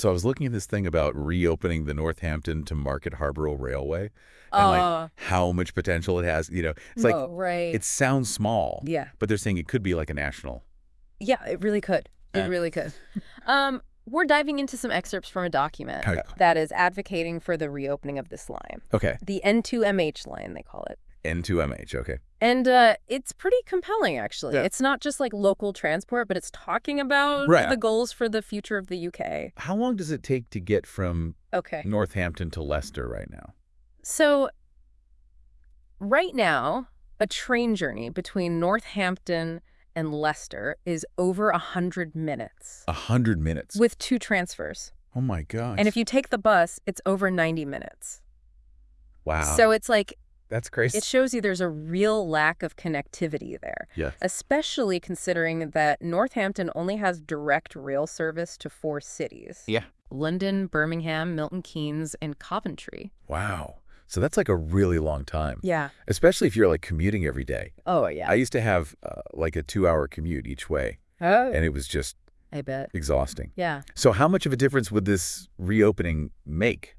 So I was looking at this thing about reopening the Northampton to Market Harborough Railway and how much potential it has. It's like Right. it sounds small, Yeah. but they're saying it could be like a national. Yeah, it really could. It Uh, really could. We're diving into some excerpts from a document Okay. that is advocating for the reopening of this line. Okay. The N2MH line, they call it. N2MH. Okay. And it's pretty compelling, actually. Yeah. It's not just like local transport, but it's talking about Right. the goals for the future of the UK. How long does it take to get from Okay. Northampton to Leicester right now? So right now, a train journey between Northampton and Leicester is over 100 minutes 100 minutes. with 2 transfers. Oh my gosh. And if you take the bus, it's over 90 minutes. Wow. So it's like, That's crazy. it shows you there's a real lack of connectivity there, Yes. especially considering that Northampton only has direct rail service to 4 cities. Yeah. London, Birmingham, Milton Keynes, and Coventry. Wow. So that's like a really long time. Yeah. Especially if you're like commuting every day. Oh, yeah. I used to have like a 2-hour commute each way, Oh, and it was just I bet. exhausting. Yeah. So how much of a difference would this reopening make?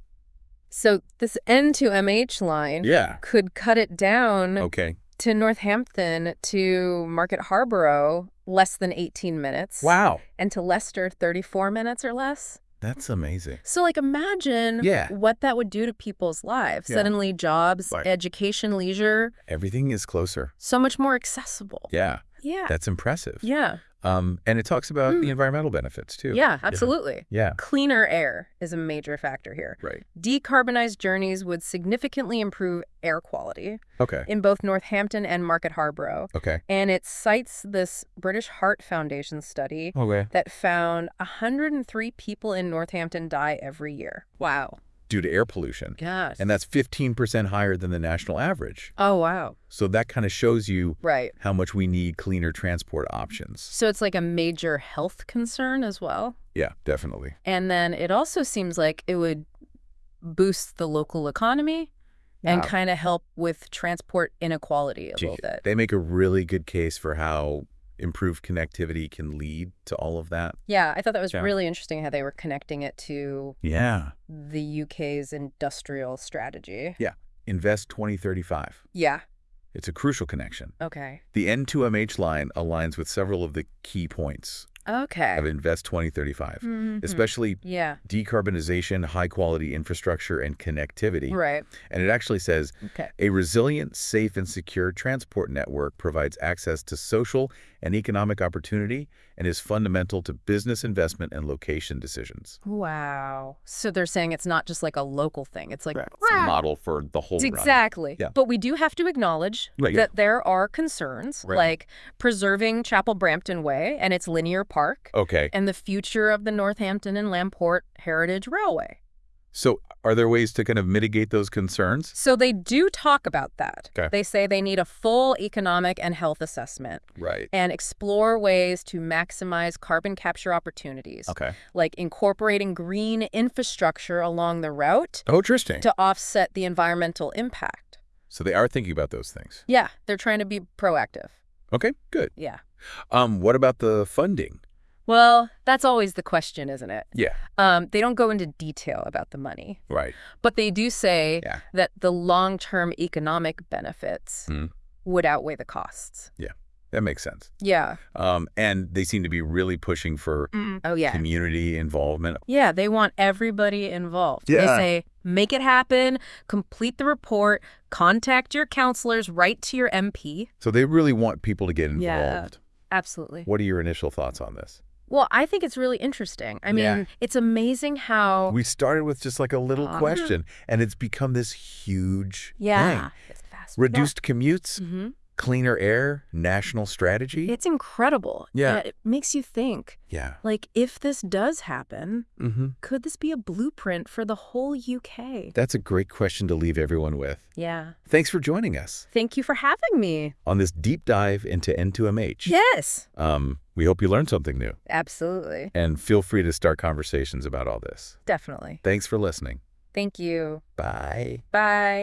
So this N2MH line Yeah. could cut it down Okay. to Northampton to Market Harborough less than 18 minutes. Wow. And to Leicester 34 minutes or less. That's amazing. So like imagine Yeah. what that would do to people's lives. Yeah. Suddenly jobs, Right. education, leisure, Everything is closer. so much more accessible. Yeah. Yeah. That's impressive. Yeah. And it talks about the environmental benefits too. Yeah, absolutely. Yeah. Cleaner air is a major factor here. Right. Decarbonized journeys would significantly improve air quality Okay. in both Northampton and Market Harborough. Okay. And it cites this British Heart Foundation study Okay. that found 103 people in Northampton die every year. Wow. Due to air pollution. Gosh. And that's 15% higher than the national average. Oh, wow. So that kind of shows you Right. how much we need cleaner transport options. So it's like a major health concern as well. Yeah, definitely. And then it also seems like it would boost the local economy and Yeah. kind of help with transport inequality a Gee, little bit. they make a really good case for how improved connectivity can lead to all of that. Yeah, I thought that was Yeah. really interesting how they were connecting it to Yeah. the UK's industrial strategy. Yeah. Invest 2035. Yeah. It's a crucial connection. Okay. The N2MH line aligns with several of the key points Okay. of Invest 2035, Mhm. especially Yeah. decarbonization, high-quality infrastructure, and connectivity. Right. And it actually says, Okay. a resilient, safe, and secure transport network provides access to social and economic opportunity and is fundamental to business investment and location decisions. Wow. So they're saying it's not just like a local thing. It's like It's a model for the whole run. exactly. Yeah. But we do have to acknowledge Right, yeah. that there are concerns Right. like preserving Chapel Brampton Way and its linear park Okay. and the future of the Northampton and Lamport Heritage Railway. So are there ways to kind of mitigate those concerns? So they do talk about that. Okay. They say they need a full economic and health assessment Right. and explore ways to maximize carbon capture opportunities, Okay. like incorporating green infrastructure along the route Oh, interesting. to offset the environmental impact. So they are thinking about those things. Yeah, they're trying to be proactive. Okay, good. Yeah. What about the funding? Well, that's always the question, isn't it? Yeah. They don't go into detail about the money, Right. but they do say Yeah. that the long-term economic benefits would outweigh the costs. Yeah. That makes sense. Yeah. And they seem to be really pushing for Oh, yeah. community involvement. Yeah, they want everybody involved. They Yeah. say, make it happen, complete the report, contact your counselors, write to your MP. So they really want people to get involved. Yeah. Absolutely. What are your initial thoughts on this? Well, I think it's really interesting. I mean, Yeah. it's amazing how... We started with just like a little question, and it's become this huge thing. It's fast. Reduced commutes, Mm-hmm. cleaner air, national strategy. It's incredible. Yeah. And it makes you think, Yeah. like, if this does happen, Mm-hmm. could this be a blueprint for the whole UK? That's a great question to leave everyone with. Yeah. Thanks for joining us Thank you for having me. on this deep dive into N2MH. Yes. We hope you learned something new, Absolutely. and feel free to start conversations about all this. Definitely. Thanks for listening. Thank you. Bye. Bye.